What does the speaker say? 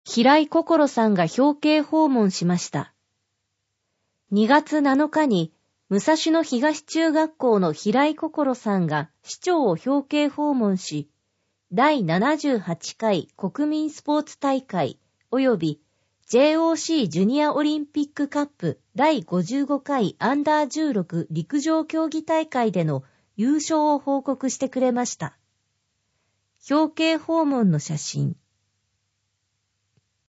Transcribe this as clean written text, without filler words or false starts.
平井心さんが表敬訪問しました。2月7日に武蔵野東中学校の平井心さんが市長を表敬訪問し、第78回国民スポーツ大会及び JOC ジュニアオリンピックカップ第55回アンダー16陸上競技大会での優勝を報告してくれました。表敬訪問の写真。